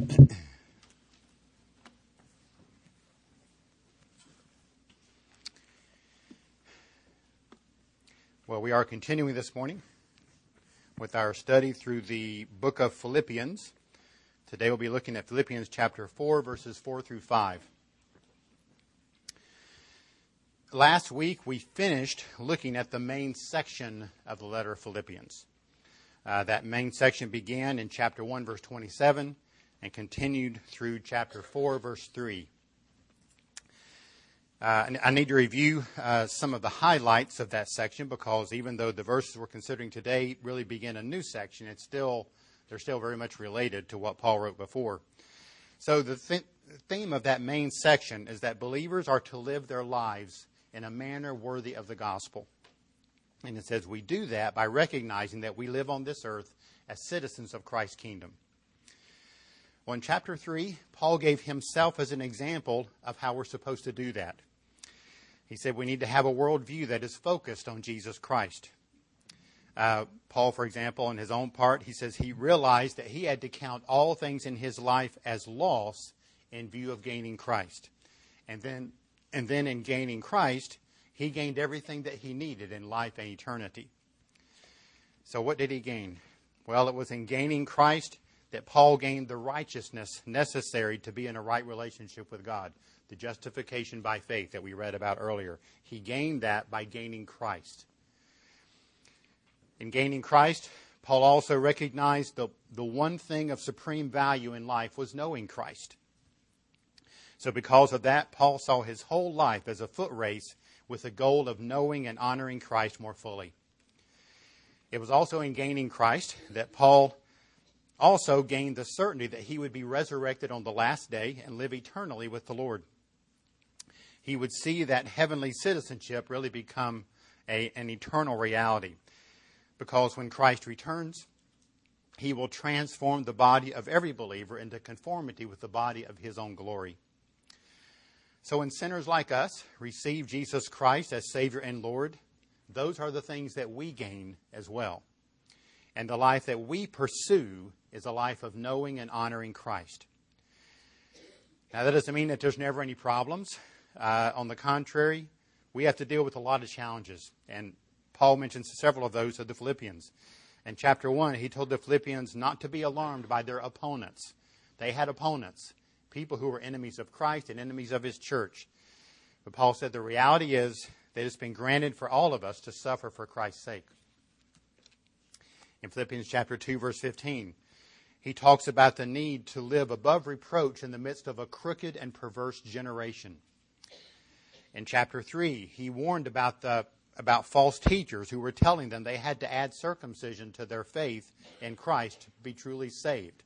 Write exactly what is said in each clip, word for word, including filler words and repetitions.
Well, we are continuing this morning with our study through the book of Philippians. Today we'll be looking at Philippians chapter four, verses four through five. Last week we finished looking at the main section of the letter of Philippians. Uh, that main section began in chapter one, verse twenty-seven, and continued through chapter four, verse three. Uh, I need to review uh, some of the highlights of that section, because even though the verses we're considering today really begin a new section, it's still they're still very much related to what Paul wrote before. So the th- theme of that main section is that believers are to live their lives in a manner worthy of the gospel. And it says we do that by recognizing that we live on this earth as citizens of Christ's kingdom. Well, in chapter three, Paul gave himself as an example of how we're supposed to do that. He said we need to have a worldview that is focused on Jesus Christ. Uh, Paul, for example, on his own part, he says he realized that he had to count all things in his life as loss in view of gaining Christ. And then, and then in gaining Christ, he gained everything that he needed in life and eternity. So what did he gain? Well, it was in gaining Christ that Paul gained the righteousness necessary to be in a right relationship with God. The justification by faith that we read about earlier. He gained that by gaining Christ. In gaining Christ, Paul also recognized the, the one thing of supreme value in life was knowing Christ. So because of that, Paul saw his whole life as a foot race with the goal of knowing and honoring Christ more fully. It was also in gaining Christ that Paul also gained the certainty that he would be resurrected on the last day and live eternally with the Lord. He would see that heavenly citizenship really become a, an eternal reality. Because when Christ returns, he will transform the body of every believer into conformity with the body of his own glory. So when sinners like us receive Jesus Christ as Savior and Lord, those are the things that we gain as well. And the life that we pursue is a life of knowing and honoring Christ. Now, that doesn't mean that there's never any problems. Uh, on the contrary, we have to deal with a lot of challenges. And Paul mentions several of those to the Philippians. In chapter one, he told the Philippians not to be alarmed by their opponents. They had opponents, people who were enemies of Christ and enemies of his church. But Paul said the reality is that it's been granted for all of us to suffer for Christ's sake. In Philippians chapter two, verse fifteen, he talks about the need to live above reproach in the midst of a crooked and perverse generation. In chapter three, he warned about the about false teachers who were telling them they had to add circumcision to their faith in Christ to be truly saved.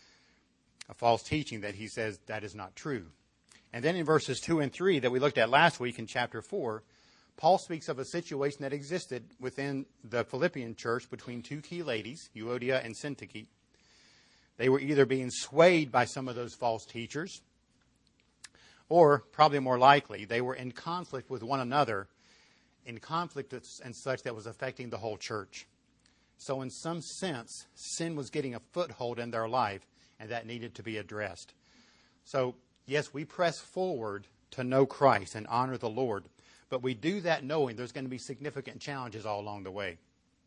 A false teaching that he says that is not true. And then in verses two and three that we looked at last week in chapter four, Paul speaks of a situation that existed within the Philippian church between two key ladies, Euodia and Syntyche. They were either being swayed by some of those false teachers, or, probably more likely, they were in conflict with one another, in conflict and such that was affecting the whole church. So in some sense, sin was getting a foothold in their life, and that needed to be addressed. So, yes, we press forward to know Christ and honor the Lord, but we do that knowing there's going to be significant challenges all along the way.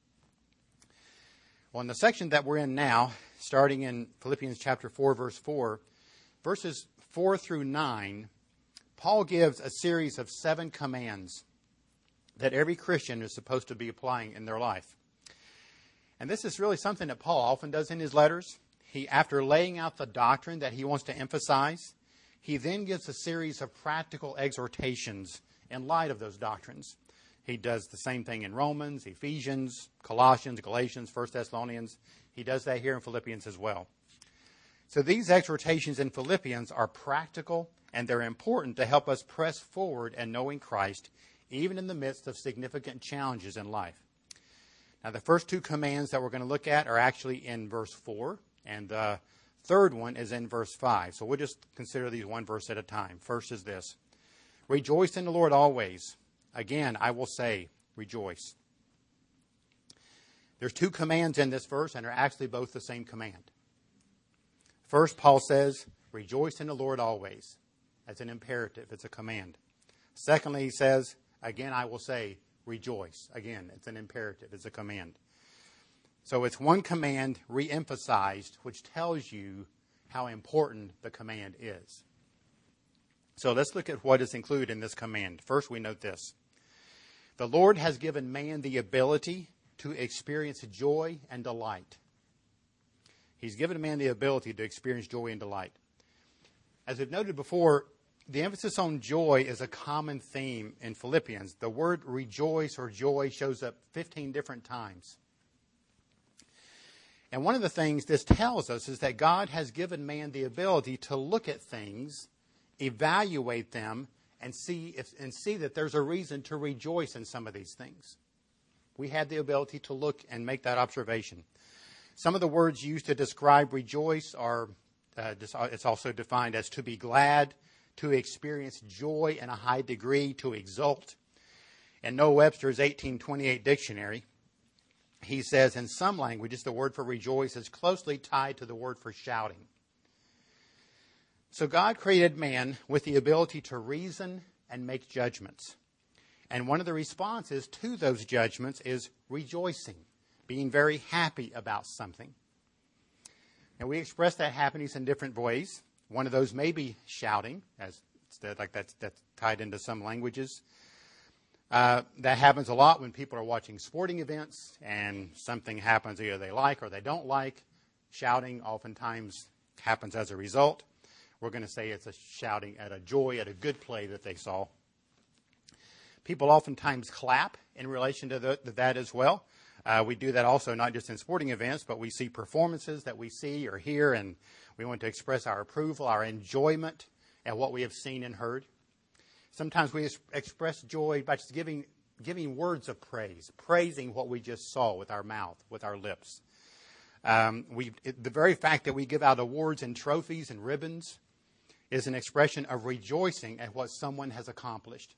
Well, in the section that we're in now, starting in Philippians chapter four, verse four, verses four through nine, Paul gives a series of seven commands that every Christian is supposed to be applying in their life. And this is really something that Paul often does in his letters. He, after laying out the doctrine that he wants to emphasize, he then gives a series of practical exhortations in light of those doctrines. He does the same thing in Romans, Ephesians, Colossians, Galatians, First Thessalonians. He does that here in Philippians as well. So these exhortations in Philippians are practical, and they're important to help us press forward in knowing Christ, even in the midst of significant challenges in life. Now, the first two commands that we're going to look at are actually in verse four, and the third one is in verse five. So we'll just consider these one verse at a time. First is this: rejoice in the Lord always. Again, I will say, rejoice. There's two commands in this verse, and they're actually both the same command. First, Paul says, rejoice in the Lord always. That's an imperative. It's a command. Secondly, he says, again, I will say, rejoice. Again, it's an imperative. It's a command. So it's one command re-emphasized, which tells you how important the command is. So let's look at what is included in this command. First, we note this. The Lord has given man the ability to experience joy and delight. He's given man the ability to experience joy and delight. As we've noted before, the emphasis on joy is a common theme in Philippians. The word rejoice or joy shows up fifteen different times. And one of the things this tells us is that God has given man the ability to look at things, evaluate them, and see if, and see that there's a reason to rejoice in some of these things. We have the ability to look and make that observation. Some of the words used to describe rejoice are, uh, it's also defined as to be glad, to experience joy in a high degree, to exult. In Noah Webster's eighteen twenty-eight dictionary, he says in some languages the word for rejoice is closely tied to the word for shouting. So God created man with the ability to reason and make judgments. And one of the responses to those judgments is rejoicing, being very happy about something. And we express that happiness in different ways. One of those may be shouting, as like that's, that's tied into some languages. Uh, that happens a lot when people are watching sporting events and something happens either they like or they don't like. Shouting oftentimes happens as a result. We're going to say it's a shouting at a joy, at a good play that they saw. People oftentimes clap in relation to, the, to that as well. Uh, we do that also not just in sporting events, but we see performances that we see or hear, and we want to express our approval, our enjoyment at what we have seen and heard. Sometimes we express joy by just giving, giving words of praise, praising what we just saw with our mouth, with our lips. Um, we, it, the very fact that we give out awards and trophies and ribbons is an expression of rejoicing at what someone has accomplished.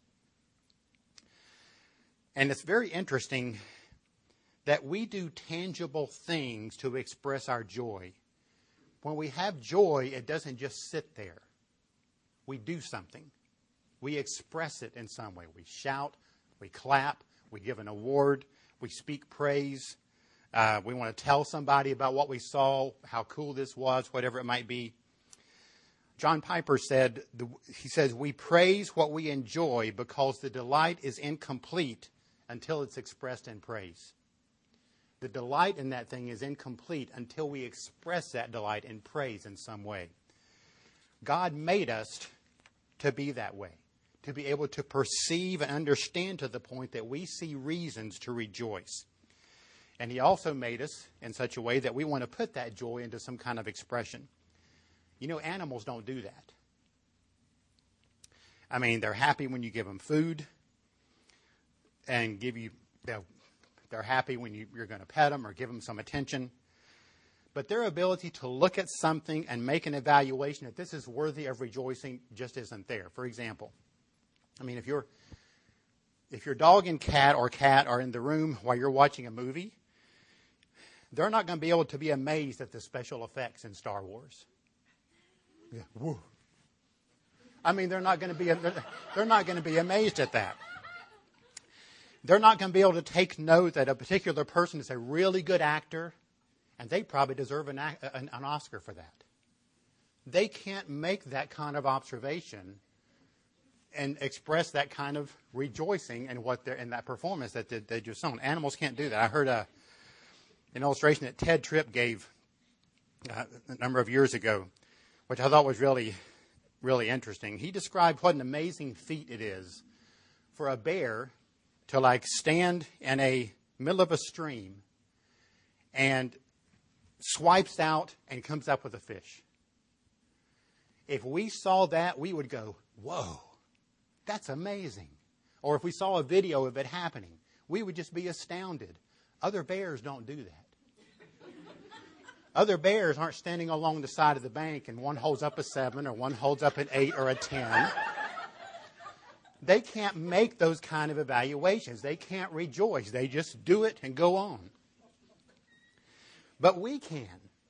And it's very interesting that we do tangible things to express our joy. When we have joy, it doesn't just sit there. We do something. We express it in some way. We shout, we clap, we give an award, we speak praise. Uh, we want to tell somebody about what we saw, how cool this was, whatever it might be. John Piper said, he says, we praise what we enjoy because the delight is incomplete until it's expressed in praise. The delight in that thing is incomplete until we express that delight in praise in some way. God made us to be that way, to be able to perceive and understand to the point that we see reasons to rejoice. And he also made us in such a way that we want to put that joy into some kind of expression. You know, animals don't do that. I mean, they're happy when you give them food and give you, they're, they're happy when you, you're going to pet them or give them some attention. But their ability to look at something and make an evaluation that this is worthy of rejoicing just isn't there. For example, I mean, if you're, if your dog and cat or cat are in the room while you're watching a movie, they're not going to be able to be amazed at the special effects in Star Wars. Yeah, woo. I mean, they're not going to be they're not going to be amazed at that. They're not going to be able to take note that a particular person is a really good actor, and they probably deserve an, an, an Oscar for that. They can't make that kind of observation and express that kind of rejoicing in what they're in that performance that they, they just saw. Animals can't do that. I heard a, an illustration that Ted Tripp gave uh, a number of years ago, which I thought was really, really interesting. He described what an amazing feat it is for a bear to like stand in a middle of a stream and swipes out and comes up with a fish. If we saw that, we would go, whoa, that's amazing. Or if we saw a video of it happening, we would just be astounded. Other bears don't do that. Other bears aren't standing along the side of the bank and one holds up a seven or one holds up an eight or a ten. They can't make those kind of evaluations. They can't rejoice. They just do it and go on. But we can.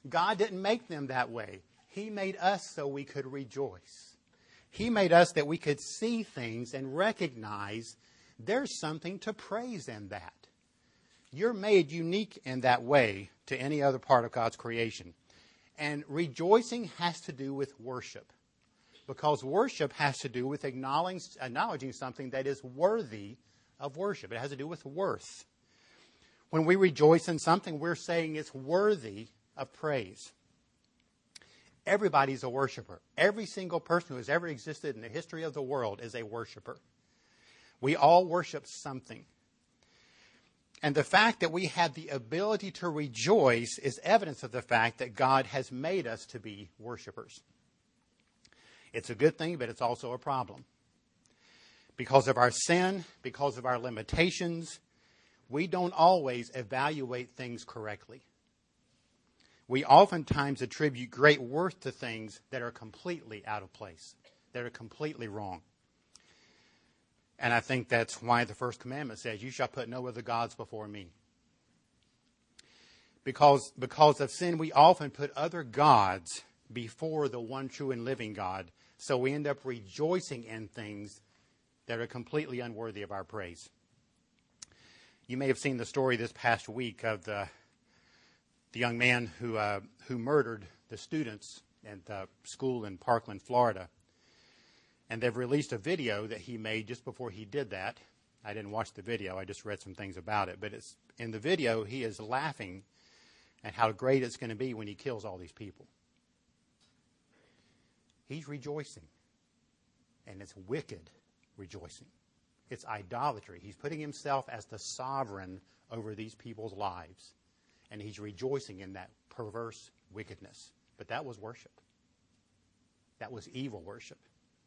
God didn't make them that way. He made us so we could rejoice. He made us that we could see things and recognize there's something to praise in that. You're made unique in that way to any other part of God's creation. And rejoicing has to do with worship. Because worship has to do with acknowledging, acknowledging something that is worthy of worship. It has to do with worth. When we rejoice in something, we're saying it's worthy of praise. Everybody's a worshiper. Every single person who has ever existed in the history of the world is a worshiper. We all worship something. And the fact that we have the ability to rejoice is evidence of the fact that God has made us to be worshipers. It's a good thing, but it's also a problem. Because of our sin, because of our limitations, we don't always evaluate things correctly. We oftentimes attribute great worth to things that are completely out of place, that are completely wrong. And I think that's why the first commandment says, you shall put no other gods before me. Because, because of sin, we often put other gods before the one true and living God. So we end up rejoicing in things that are completely unworthy of our praise. You may have seen the story this past week of the, the young man who, uh, who murdered the students at the school in Parkland, Florida. And they've released a video that he made just before he did that. I didn't watch the video. I just read some things about it. But it's in the video, he is laughing at how great it's going to be when he kills all these people. He's rejoicing. And it's wicked rejoicing. It's idolatry. He's putting himself as the sovereign over these people's lives. And he's rejoicing in that perverse wickedness. But that was worship. That was evil worship.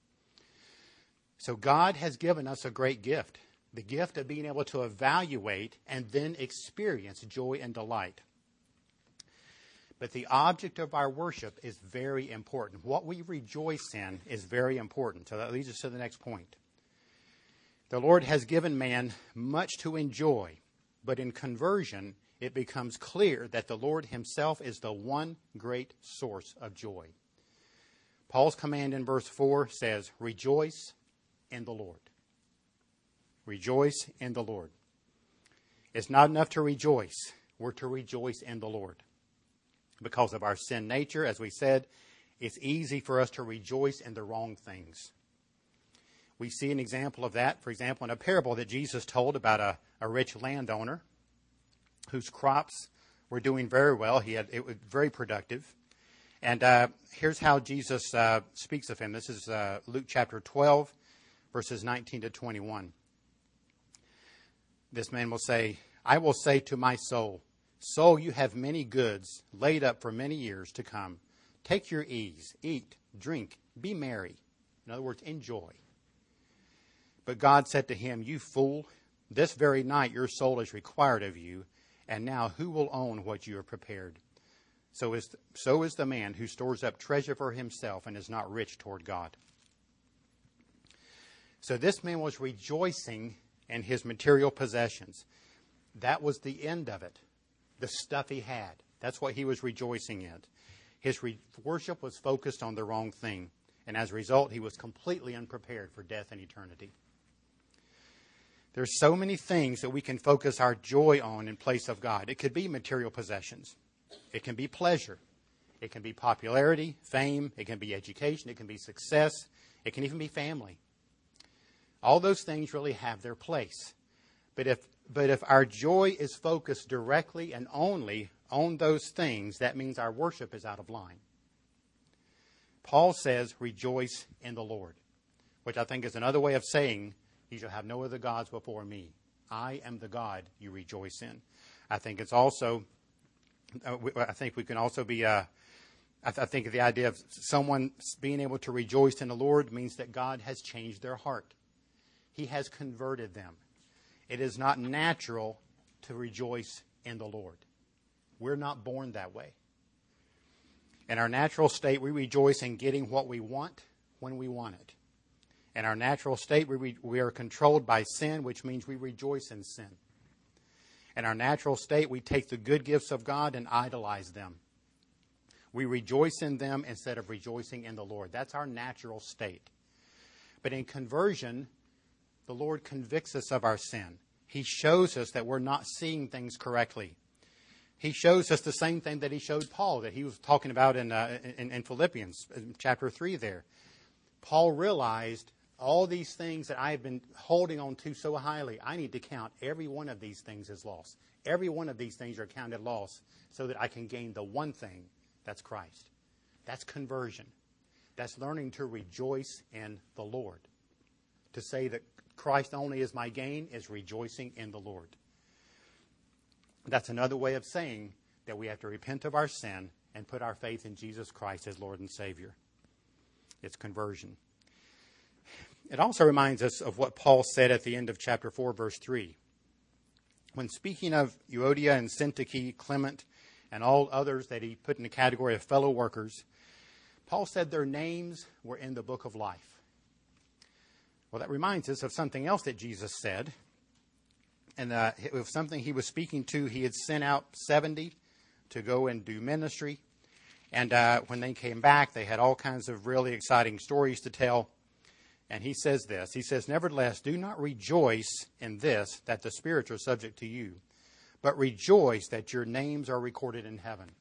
So God has given us a great gift, the gift of being able to evaluate and then experience joy and delight. But the object of our worship is very important. What we rejoice in is very important. So that leads us to the next point. The Lord has given man much to enjoy, but in conversion, it becomes clear that the Lord himself is the one great source of joy. Paul's command in verse four says, rejoice in the Lord. Rejoice in the Lord. It's not enough to rejoice. We're to rejoice in the Lord. Because of our sin nature, as we said, it's easy for us to rejoice in the wrong things. We see an example of that, for example, in a parable that Jesus told about a, a rich landowner whose crops were doing very well. He had it was very productive. And uh, here's how Jesus uh, speaks of him. This is uh, Luke chapter twelve, verses nineteen to twenty-one. This man will say, I will say to my soul, soul, you have many goods laid up for many years to come. Take your ease, eat, drink, be merry. In other words, enjoy. But God said to him, you fool, this very night your soul is required of you, and now who will own what you have prepared? So is, so is the man who stores up treasure for himself and is not rich toward God. So this man was rejoicing in his material possessions. That was the end of it. The stuff he had. That's what he was rejoicing in. His re- worship was focused on the wrong thing. And as a result, he was completely unprepared for death and eternity. There's so many things that we can focus our joy on in place of God. It could be material possessions. It can be pleasure. It can be popularity, fame. It can be education. It can be success. It can even be family. All those things really have their place. But if but if our joy is focused directly and only on those things, that means our worship is out of line. Paul says, rejoice in the Lord, which I think is another way of saying, you shall have no other gods before me. I am the God you rejoice in. I think it's also, I think we can also be, uh, I, th- I think the idea of someone being able to rejoice in the Lord means that God has changed their heart. He has converted them. It is not natural to rejoice in the Lord. We're not born that way. In our natural state, we rejoice in getting what we want when we want it. In our natural state, we, re- we are controlled by sin, which means we rejoice in sin. In our natural state, we take the good gifts of God and idolize them. We rejoice in them instead of rejoicing in the Lord. That's our natural state. But in conversion, the Lord convicts us of our sin. He shows us that we're not seeing things correctly. He shows us the same thing that he showed Paul, that he was talking about in, uh, in, in Philippians, in chapter three there. Paul realized all these things that I have been holding on to so highly, I need to count every one of these things as loss. Every one of these things are counted loss so that I can gain the one thing, that's Christ. That's conversion. That's learning to rejoice in the Lord. To say that Christ only is my gain is rejoicing in the Lord. That's another way of saying that we have to repent of our sin and put our faith in Jesus Christ as Lord and Savior. It's conversion. It also reminds us of what Paul said at the end of chapter four, verse three. When speaking of Euodia and Syntyche, Clement, and all others that he put in the category of fellow workers, Paul said their names were in the book of life. Well, that reminds us of something else that Jesus said. And uh, it was something he was speaking to. He had sent out seventy to go and do ministry. And uh, when they came back, they had all kinds of really exciting stories to tell. And he says this. He says, "Nevertheless, do not rejoice in this, that the spirits are subject to you, but rejoice that your names are recorded in heaven."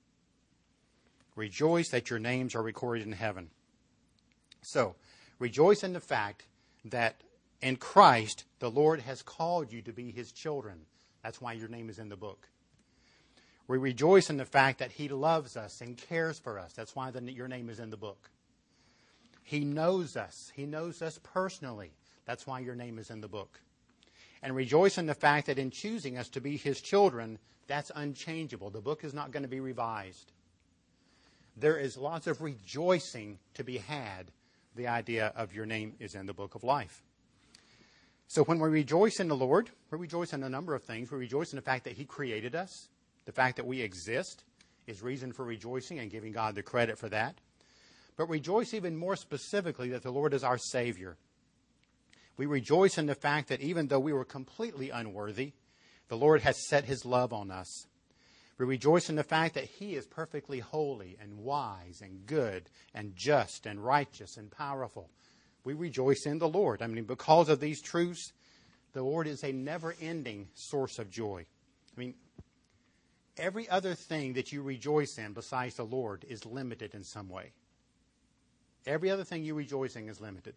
Rejoice that your names are recorded in heaven. So, rejoice in the fact that in Christ, the Lord has called you to be his children. That's why your name is in the book. We rejoice in the fact that he loves us and cares for us. That's why the, your name is in the book. He knows us. He knows us personally. That's why your name is in the book. And rejoice in the fact that in choosing us to be his children, that's unchangeable. The book is not going to be revised. There is lots of rejoicing to be had. The idea of your name is in the book of life. So when we rejoice in the Lord, we rejoice in a number of things. We rejoice in the fact that he created us. The fact that we exist is reason for rejoicing and giving God the credit for that. But rejoice even more specifically that the Lord is our Savior. We rejoice in the fact that even though we were completely unworthy, the Lord has set his love on us. We rejoice in the fact that he is perfectly holy and wise and good and just and righteous and powerful. We rejoice in the Lord. I mean, because of these truths, the Lord is a never-ending source of joy. I mean, every other thing that you rejoice in besides the Lord is limited in some way. Every other thing you rejoice in is limited.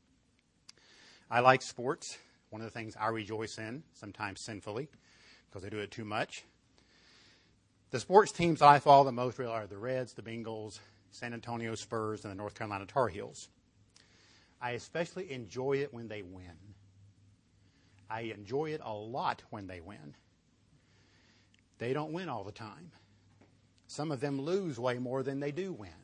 I like sports. One of the things I rejoice in, sometimes sinfully, because I do it too much. The sports teams I follow the most really are the Reds, the Bengals, San Antonio Spurs, and the North Carolina Tar Heels. I especially enjoy it when they win. I enjoy it a lot when they win. They don't win all the time. Some of them lose way more than they do win.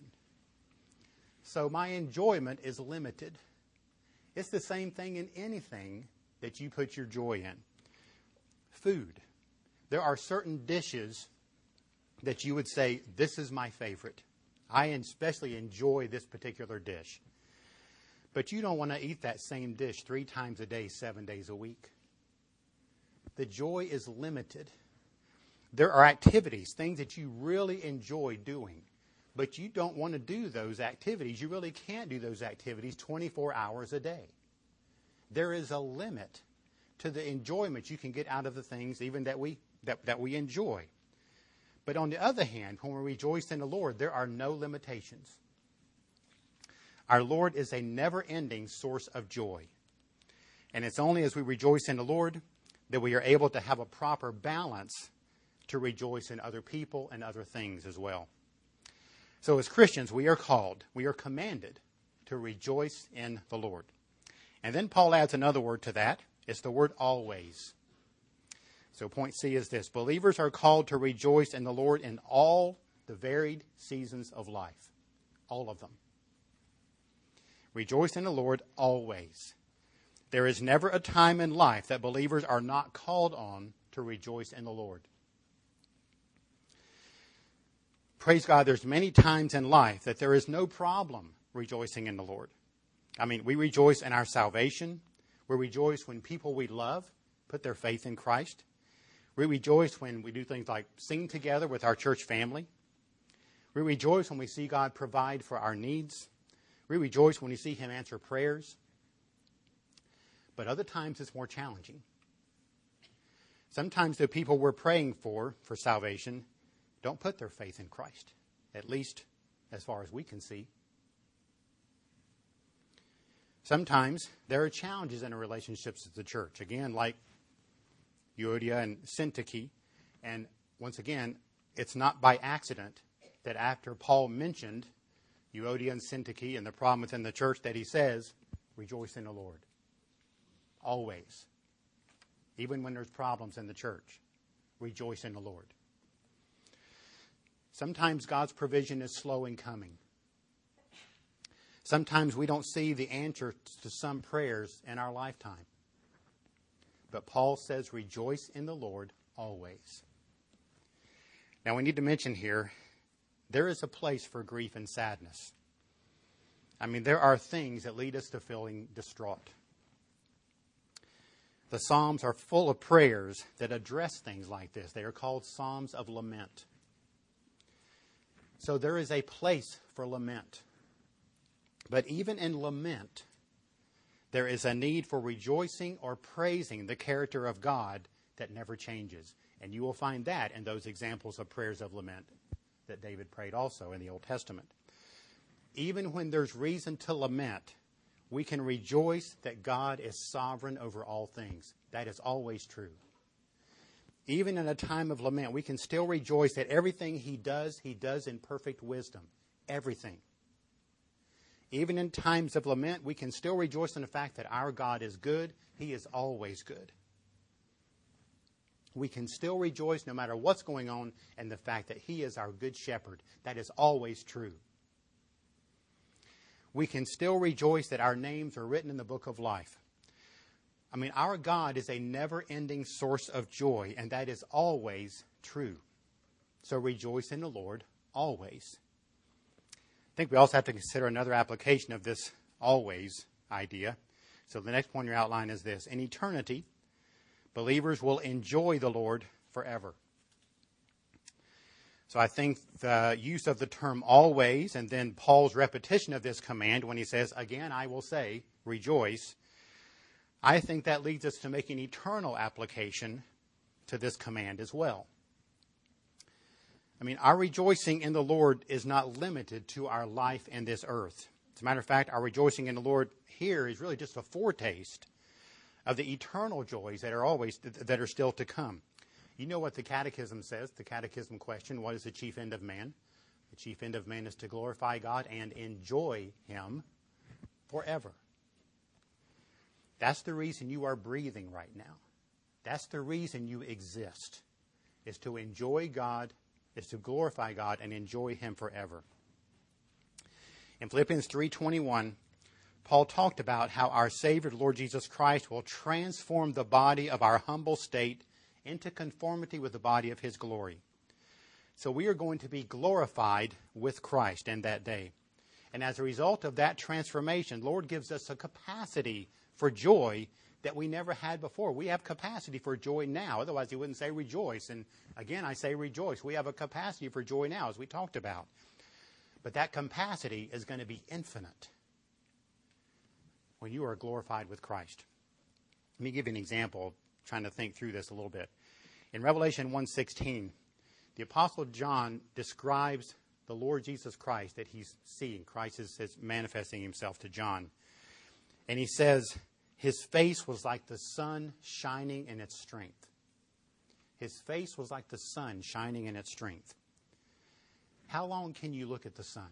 So my enjoyment is limited. It's the same thing in anything that you put your joy in. Food. There are certain dishes that you would say, this is my favorite. I especially enjoy this particular dish. But you don't want to eat that same dish three times a day, seven days a week. The joy is limited. There are activities, things that you really enjoy doing, but you don't want to do those activities. You really can't do those activities twenty-four hours a day. There is a limit to the enjoyment you can get out of the things even that we that, that we enjoy. But on the other hand, when we rejoice in the Lord, there are no limitations. Our Lord is a never-ending source of joy. And it's only as we rejoice in the Lord that we are able to have a proper balance to rejoice in other people and other things as well. So as Christians, we are called, we are commanded to rejoice in the Lord. And then Paul adds another word to that. It's the word always. So point C is this. Believers are called to rejoice in the Lord in all the varied seasons of life. All of them. Rejoice in the Lord always. There is never a time in life that believers are not called on to rejoice in the Lord. Praise God, there's many times in life that there is no problem rejoicing in the Lord. I mean, we rejoice in our salvation. We rejoice when people we love put their faith in Christ. We rejoice when we do things like sing together with our church family. We rejoice when we see God provide for our needs. We rejoice when we see Him answer prayers. But other times it's more challenging. Sometimes the people we're praying for, for salvation, don't put their faith in Christ, at least as far as we can see. Sometimes there are challenges in our relationships with the church. Again, like Euodia and Syntyche. And once again, it's not by accident that after Paul mentioned Euodia and Syntyche and the problem within the church that he says, rejoice in the Lord. Always. Even when there's problems in the church, rejoice in the Lord. Sometimes God's provision is slow in coming. Sometimes we don't see the answer to some prayers in our lifetime. But Paul says, rejoice in the Lord always. Now we need to mention here, there is a place for grief and sadness. I mean, there are things that lead us to feeling distraught. The Psalms are full of prayers that address things like this. They are called Psalms of Lament. So there is a place for lament. But even in lament, there is a need for rejoicing or praising the character of God that never changes. And you will find that in those examples of prayers of lament that David prayed also in the Old Testament. Even when there's reason to lament, we can rejoice that God is sovereign over all things. That is always true. Even in a time of lament, we can still rejoice that everything He does, He does in perfect wisdom. Everything. Even in times of lament, we can still rejoice in the fact that our God is good. He is always good. We can still rejoice no matter what's going on in the fact that He is our good shepherd. That is always true. We can still rejoice that our names are written in the book of life. I mean, our God is a never-ending source of joy, and that is always true. So rejoice in the Lord always. I think we also have to consider another application of this always idea. So the next point in your outline is this. In eternity, believers will enjoy the Lord forever. So I think the use of the term always and then Paul's repetition of this command when he says, again, I will say, rejoice, I think that leads us to make an eternal application to this command as well. I mean, our rejoicing in the Lord is not limited to our life in this earth. As a matter of fact, our rejoicing in the Lord here is really just a foretaste of the eternal joys that are always that are still to come. You know what the Catechism says, the Catechism question, what is the chief end of man? The chief end of man is to glorify God and enjoy Him forever. That's the reason you are breathing right now. That's the reason you exist, is to enjoy God, is to glorify God and enjoy Him forever. In Philippians three twenty-one, Paul talked about how our Savior, Lord Jesus Christ, will transform the body of our humble state into conformity with the body of His glory. So we are going to be glorified with Christ in that day. And as a result of that transformation, Lord gives us a capacity for joy that we never had before. We have capacity for joy now. Otherwise, He wouldn't say rejoice. And again, I say rejoice. We have a capacity for joy now, as we talked about. But that capacity is going to be infinite when you are glorified with Christ. Let me give you an example, trying to think through this a little bit. In Revelation one sixteen, the Apostle John describes the Lord Jesus Christ that he's seeing. Christ is, is manifesting Himself to John. And he says, His face was like the sun shining in its strength. His face was like the sun shining in its strength. How long can you look at the sun?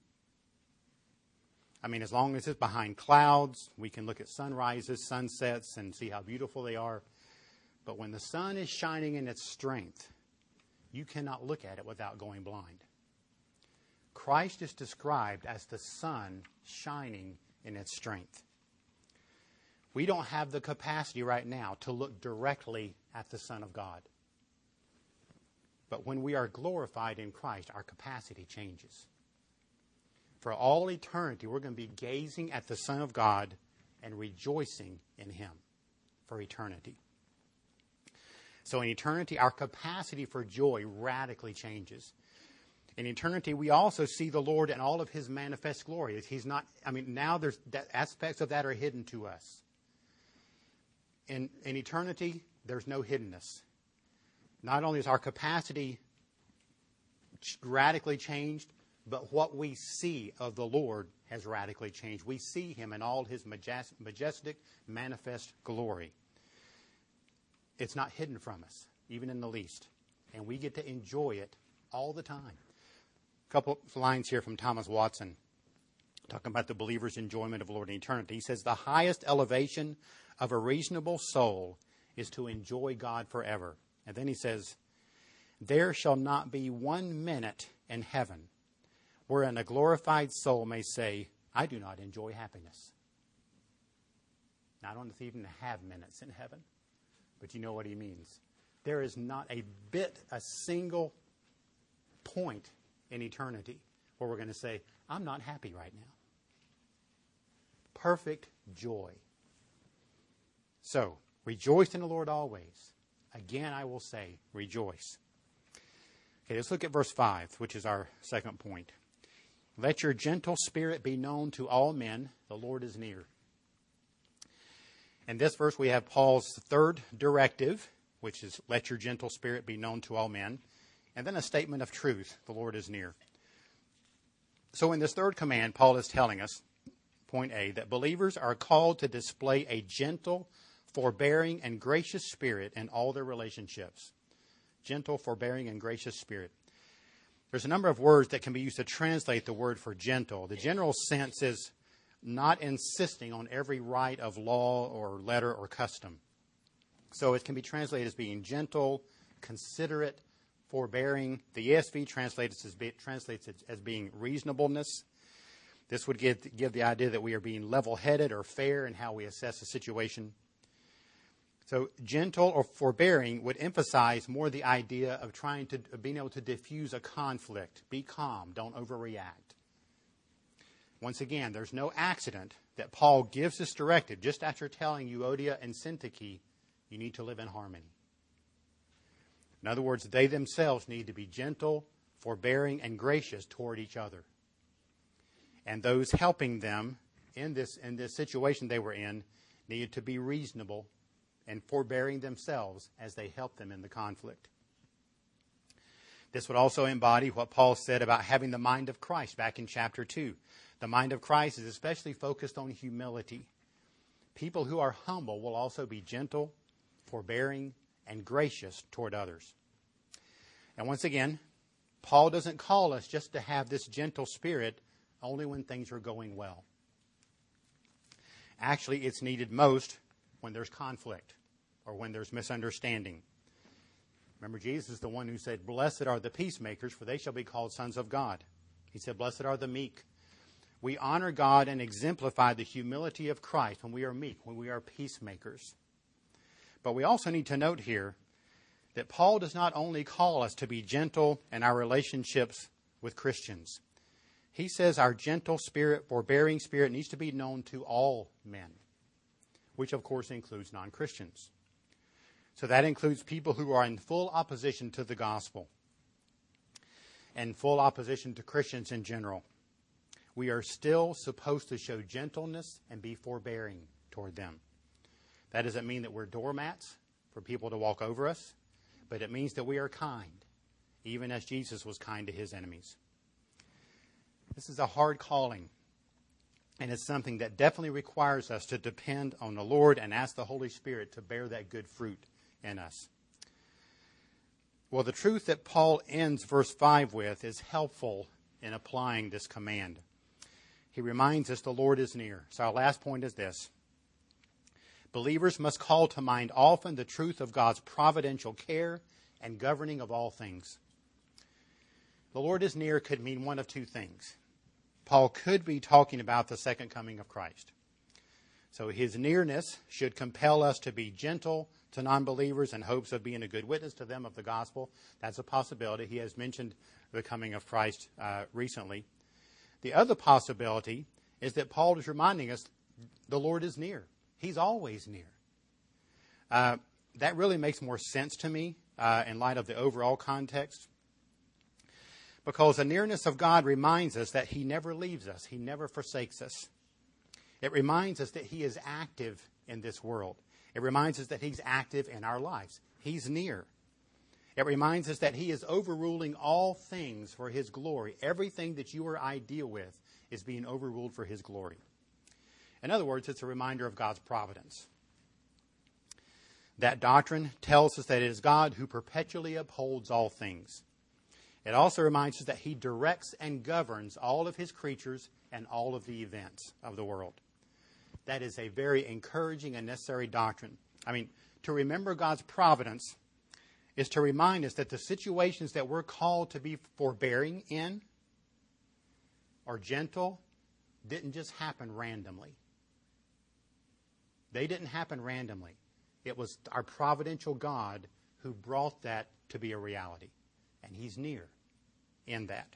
I mean, as long as it's behind clouds, we can look at sunrises, sunsets, and see how beautiful they are. But when the sun is shining in its strength, you cannot look at it without going blind. Christ is described as the sun shining in its strength. We don't have the capacity right now to look directly at the Son of God. But when we are glorified in Christ, our capacity changes. For all eternity, we're going to be gazing at the Son of God and rejoicing in Him for eternity. So in eternity, our capacity for joy radically changes. In eternity, we also see the Lord in all of his manifest glory. He's not, I mean, now there's that aspects of that are hidden to us. In, in eternity, there's no hiddenness. Not only is our capacity radically changed, but what we see of the Lord has radically changed. We see him in all his majestic, manifest glory. It's not hidden from us, even in the least. And we get to enjoy it all the time. A couple of lines here from Thomas Watson, talking about the believer's enjoyment of the Lord in eternity. He says, the highest elevation of a reasonable soul is to enjoy God forever. And then he says, there shall not be one minute in heaven wherein a glorified soul may say, I do not enjoy happiness. Now, I don't even have minutes in heaven, but you know what he means. There is not a bit, a single point in eternity where we're going to say, I'm not happy right now. Perfect joy. So, rejoice in the Lord always. Again, I will say, rejoice. Okay, let's look at verse five, which is our second point. Let your gentle spirit be known to all men. The Lord is near. In this verse, we have Paul's third directive, which is let your gentle spirit be known to all men. And then a statement of truth. The Lord is near. So in this third command, Paul is telling us, point A, that believers are called to display a gentle, forbearing, and gracious spirit in all their relationships. Gentle, forbearing, and gracious spirit. There's a number of words that can be used to translate the word for gentle. The general sense is not insisting on every right of law or letter or custom. So it can be translated as being gentle, considerate, forbearing. The E S V translates as, be, translates it as being reasonableness. This would give, give the idea that we are being level-headed or fair in how we assess a situation. So gentle or forbearing would emphasize more the idea of trying to, of being able to diffuse a conflict. Be calm. Don't overreact. Once again, there's no accident that Paul gives this directive just after telling Euodia and Syntyche, you need to live in harmony. In other words, they themselves need to be gentle, forbearing, and gracious toward each other. And those helping them in this, in this situation they were in needed to be reasonable and forbearing themselves as they helped them in the conflict. This would also embody what Paul said about having the mind of Christ back in chapter two. The mind of Christ is especially focused on humility. People who are humble will also be gentle, forbearing, and gracious toward others. And once again, Paul doesn't call us just to have this gentle spirit only when things are going well. Actually, it's needed most when there's conflict or when there's misunderstanding. Remember, Jesus is the one who said, blessed are the peacemakers, for they shall be called sons of God. He said, blessed are the meek. We honor God and exemplify the humility of Christ when we are meek, when we are peacemakers. But we also need to note here that Paul does not only call us to be gentle in our relationships with Christians. He says our gentle spirit, forbearing spirit needs to be known to all men, which of course includes non-Christians. So that includes people who are in full opposition to the gospel and full opposition to Christians in general. We are still supposed to show gentleness and be forbearing toward them. That doesn't mean that we're doormats for people to walk over us, but it means that we are kind, even as Jesus was kind to his enemies. This is a hard calling, and it's something that definitely requires us to depend on the Lord and ask the Holy Spirit to bear that good fruit in us. Well, the truth that Paul ends verse five with is helpful in applying this command. He reminds us the Lord is near. So our last point is this. Believers must call to mind often the truth of God's providential care and governing of all things. The Lord is near could mean one of two things. Paul could be talking about the second coming of Christ. So his nearness should compel us to be gentle to non-believers in hopes of being a good witness to them of the gospel. That's a possibility. He has mentioned the coming of Christ uh, recently. The other possibility is that Paul is reminding us the Lord is near. He's always near. Uh, that really makes more sense to me uh, in light of the overall context. Because the nearness of God reminds us that He never leaves us. He never forsakes us. It reminds us that He is active in this world. It reminds us that He's active in our lives. He's near. It reminds us that He is overruling all things for His glory. Everything that you or I deal with is being overruled for His glory. In other words, it's a reminder of God's providence. That doctrine tells us that it is God who perpetually upholds all things. It also reminds us that He directs and governs all of His creatures and all of the events of the world. That is a very encouraging and necessary doctrine. I mean, to remember God's providence is to remind us that the situations that we're called to be forbearing in or gentle didn't just happen randomly. They didn't happen randomly. It was our providential God who brought that to be a reality. And He's near in that.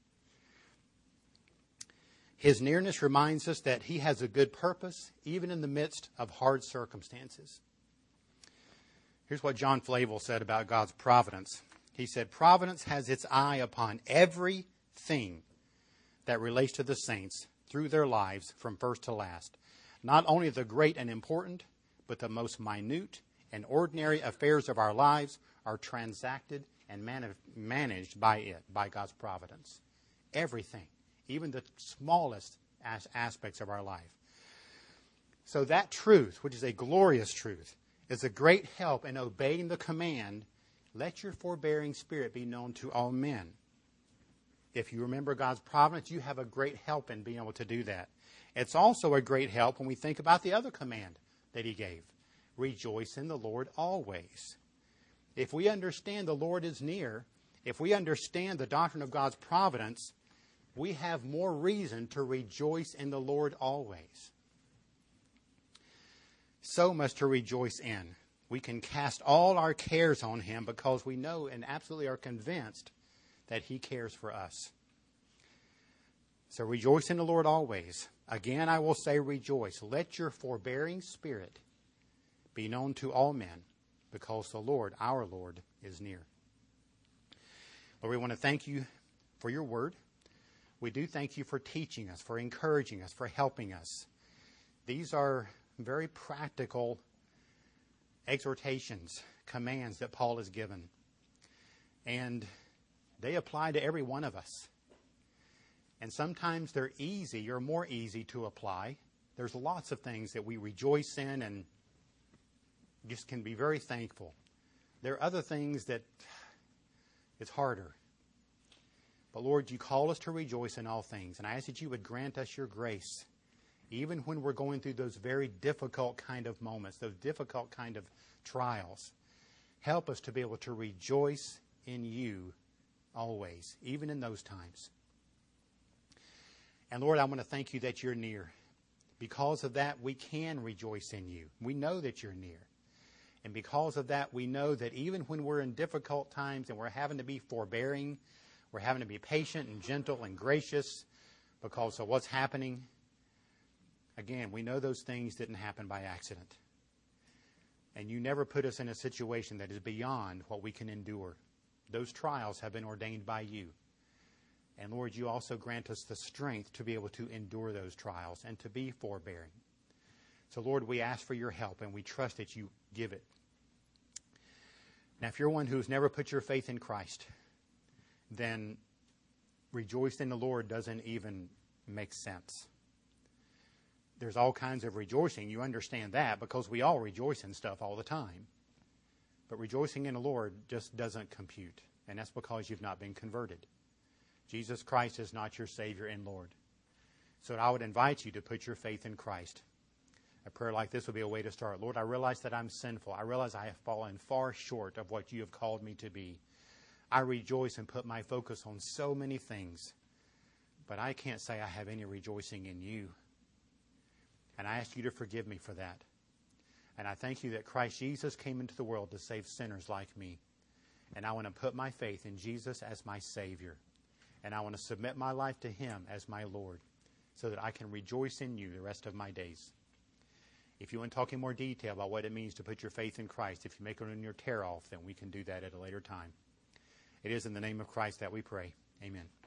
His nearness reminds us that He has a good purpose, even in the midst of hard circumstances. Here's what John Flavel said about God's providence. He said, "Providence has its eye upon everything that relates to the saints through their lives from first to last. Not only the great and important, but the most minute and ordinary affairs of our lives are transacted and man- managed by it, by God's providence. Everything, even the smallest as- aspects of our life." So that truth, which is a glorious truth, is a great help in obeying the command, "Let your forbearing spirit be known to all men." If you remember God's providence, you have a great help in being able to do that. It's also a great help when we think about the other command that He gave. Rejoice in the Lord always. If we understand the Lord is near, if we understand the doctrine of God's providence, we have more reason to rejoice in the Lord always. So much to rejoice in. We can cast all our cares on Him because we know and absolutely are convinced that He cares for us. So rejoice in the Lord always. Again, I will say rejoice. Let your forbearing spirit be known to all men, because the Lord, our Lord, is near. Lord, we want to thank You for Your word. We do thank You for teaching us, for encouraging us, for helping us. These are very practical exhortations, commands that Paul has given. And they apply to every one of us. And sometimes they're easy or more easy to apply. There's lots of things that we rejoice in and just can be very thankful. There are other things that it's harder. But Lord, You call us to rejoice in all things. And I ask that You would grant us Your grace, even when we're going through those very difficult kind of moments, those difficult kind of trials. Help us to be able to rejoice in You always, even in those times. And Lord, I want to thank You that You're near. Because of that, we can rejoice in You. We know that You're near. And because of that, we know that even when we're in difficult times and we're having to be forbearing, we're having to be patient and gentle and gracious because of what's happening, again, we know those things didn't happen by accident. And You never put us in a situation that is beyond what we can endure. Those trials have been ordained by You. And Lord, You also grant us the strength to be able to endure those trials and to be forbearing. So Lord, we ask for Your help and we trust that You give it. Now, if you're one who's never put your faith in Christ, then rejoice in the Lord doesn't even make sense. There's all kinds of rejoicing. You understand that because we all rejoice in stuff all the time. But rejoicing in the Lord just doesn't compute. And that's because you've not been converted. Jesus Christ is not your Savior and Lord. So I would invite you to put your faith in Christ. A prayer like this would be a way to start. Lord, I realize that I'm sinful. I realize I have fallen far short of what You have called me to be. I rejoice and put my focus on so many things. But I can't say I have any rejoicing in You. And I ask You to forgive me for that. And I thank You that Christ Jesus came into the world to save sinners like me. And I want to put my faith in Jesus as my Savior. And I want to submit my life to Him as my Lord so that I can rejoice in You the rest of my days. If you want to talk in more detail about what it means to put your faith in Christ, if you make it on your tear off, then we can do that at a later time. It is in the name of Christ that we pray. Amen.